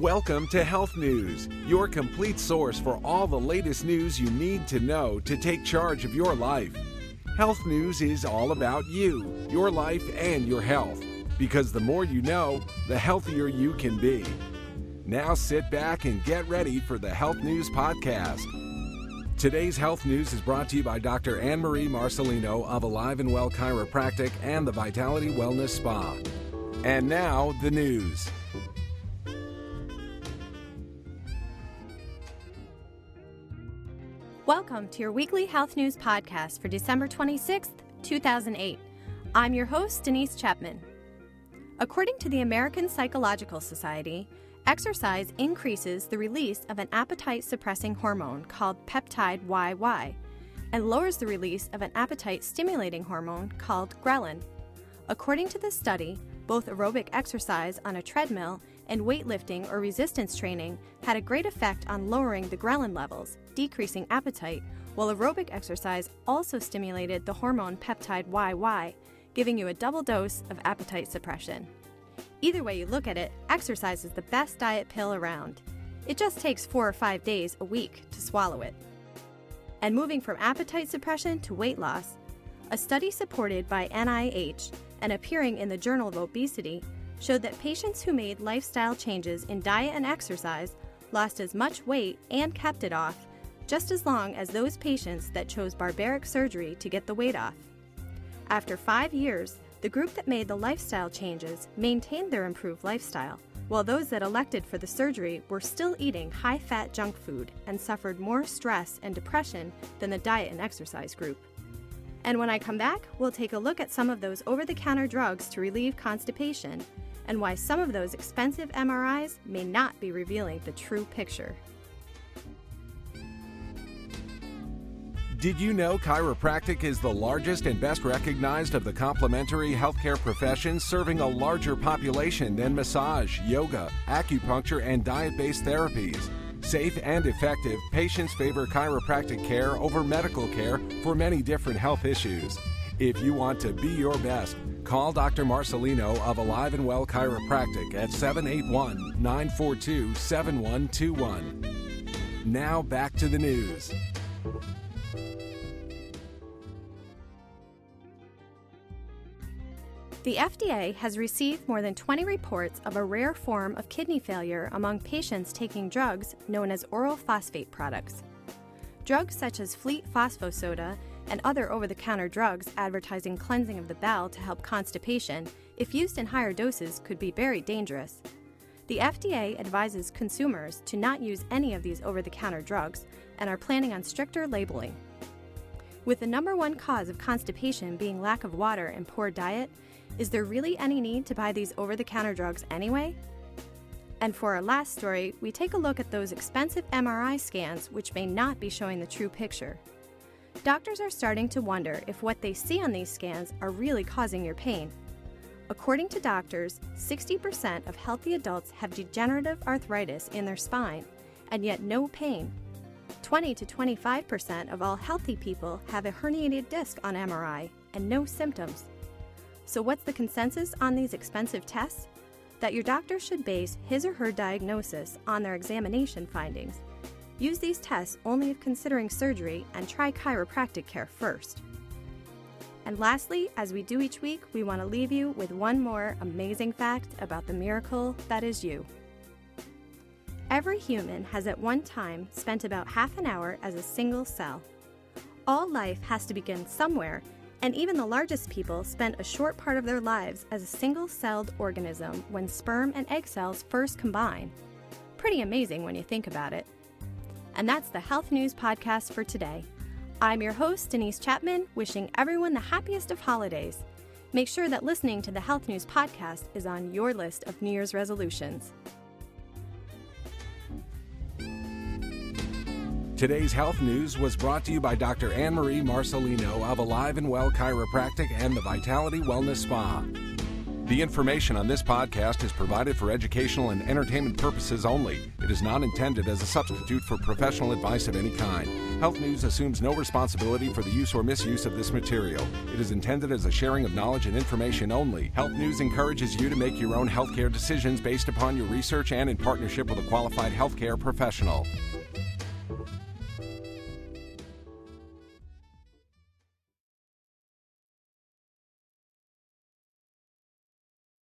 Welcome to Health News, your complete source for all the latest news you need to know to take charge of your life. Health News is all about you, your life, and your health. Because the more you know, the healthier you can be. Now sit back and get ready for the Health News Podcast. Today's Health News is brought to you by Dr. Anne-Marie Marcelino of Alive and Well Chiropractic and the Vitality Wellness Spa. And now, the news. Welcome to your weekly Health News Podcast for December 26th, 2008. I'm your host, Denise Chapman. According to the American Psychological Society, exercise increases the release of an appetite-suppressing hormone called peptide YY and lowers the release of an appetite-stimulating hormone called ghrelin. According to this study, both aerobic exercise on a treadmill and weightlifting or resistance training had a great effect on lowering the ghrelin levels, decreasing appetite, while aerobic exercise also stimulated the hormone peptide YY, giving you a double dose of appetite suppression. Either way you look at it, exercise is the best diet pill around. It just takes 4 or 5 days a week to swallow it. And moving from appetite suppression to weight loss, a study supported by NIH and appearing in the Journal of Obesity showed that patients who made lifestyle changes in diet and exercise lost as much weight and kept it off just as long as those patients that chose barbaric surgery to get the weight off. After 5 years, the group that made the lifestyle changes maintained their improved lifestyle, while those that elected for the surgery were still eating high-fat junk food and suffered more stress and depression than the diet and exercise group. And when I come back, we'll take a look at some of those over-the-counter drugs to relieve constipation and why some of those expensive MRIs may not be revealing the true picture. Did you know chiropractic is the largest and best recognized of the complementary healthcare professions, serving a larger population than massage, yoga, acupuncture, and diet-based therapies? Safe and effective, patients favor chiropractic care over medical care for many different health issues. If you want to be your best, call Dr. Marcelino of Alive and Well Chiropractic at 781-942-7121. Now back to the news. The FDA has received more than 20 reports of a rare form of kidney failure among patients taking drugs known as oral phosphate products. Drugs such as Fleet Phosphosoda and other over-the-counter drugs advertising cleansing of the bowel to help constipation, if used in higher doses, could be very dangerous. The FDA advises consumers to not use any of these over-the-counter drugs and are planning on stricter labeling. With the number one cause of constipation being lack of water and poor diet, is there really any need to buy these over-the-counter drugs anyway? And for our last story, we take a look at those expensive MRI scans which may not be showing the true picture. Doctors are starting to wonder if what they see on these scans are really causing your pain. According to doctors, 60% of healthy adults have degenerative arthritis in their spine, and yet no pain. 20 to 25% of all healthy people have a herniated disc on MRI and no symptoms. So what's the consensus on these expensive tests? That your doctor should base his or her diagnosis on their examination findings. Use these tests only if considering surgery and try chiropractic care first. And lastly, as we do each week, we want to leave you with one more amazing fact about the miracle that is you. Every human has at one time spent about half an hour as a single cell. All life has to begin somewhere, and even the largest people spent a short part of their lives as a single-celled organism when sperm and egg cells first combine. Pretty amazing when you think about it. And that's the Health News Podcast for today. I'm your host, Denise Chapman, wishing everyone the happiest of holidays. Make sure that listening to the Health News Podcast is on your list of New Year's resolutions. Today's Health News was brought to you by Dr. Anne-Marie Marcelino of Alive and Well Chiropractic and the Vitality Wellness Spa. The information on this podcast is provided for educational and entertainment purposes only. It is not intended as a substitute for professional advice of any kind. Health News assumes no responsibility for the use or misuse of this material. It is intended as a sharing of knowledge and information only. Health News encourages you to make your own healthcare decisions based upon your research and in partnership with a qualified healthcare professional.